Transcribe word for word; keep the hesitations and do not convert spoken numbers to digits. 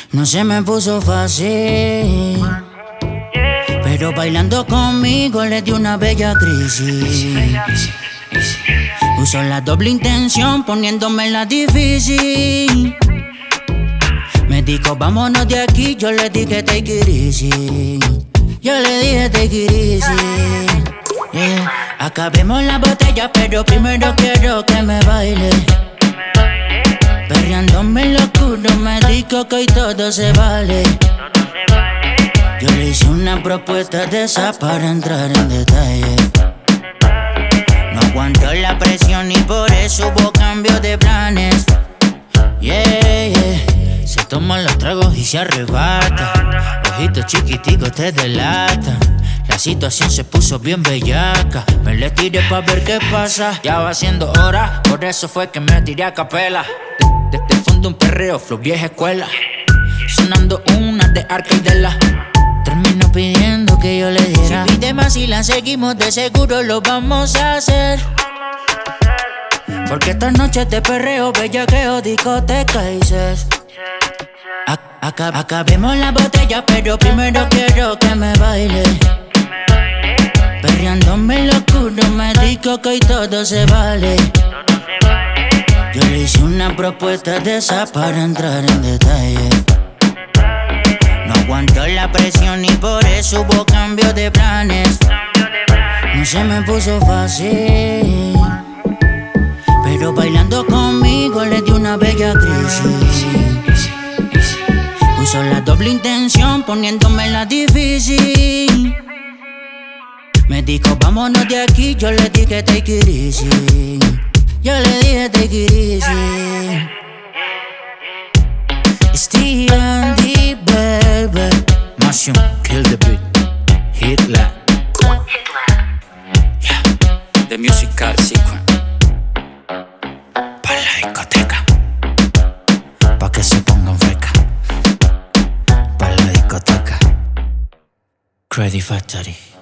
No se me puso fácil, pero bailando conmigo le di una bella crisis. Usó la doble intención poniéndome la difícil. Me dijo vámonos de aquí, yo le dije take it easy. Yo le dije take it easy. Yeah. Acabemos la botella, pero primero quiero que me baile. Perreándome en lo oscuro, me dijo que hoy todo se vale. Yo le hice una propuesta de esa para entrar en detalle. No aguantó la presión y por eso hubo cambio de planes. Yeah, yeah. Se toman los tragos y se arrebata. Ojitos chiquiticos te delatan. La situación se puso bien bellaca. Me le tiré pa' ver qué pasa. Ya va siendo hora, por eso fue que me tiré a capela. Desde de fondo un perreo, flow vieja escuela. Sonando una de Arcadela. Termino pidiendo que yo le diera. Si pide más y la seguimos, de seguro lo vamos a hacer. Porque esta noche es de perreo, bellaqueo, discoteca y ses. Acá, acabemos la botella, pero primero quiero que me baile. Perreándome en lo oscuro, me dijo que hoy todo se vale. Yo le hice una propuesta de esa para entrar en detalle. No aguantó la presión y por eso hubo cambio de planes. No se me puso fácil, pero bailando conmigo le di una bella crisis. Usó la doble intención poniéndome la difícil. Me dijo vámonos de aquí, yo le dije take it easy. Yo le dije take it easy. It's T N D, baby. Mushroom, kill the beat. Hitler. Yeah. The musical sequence. Pa' la discoteca. Pa' que se pongan fresca. Pa' la discoteca. Credit Factory.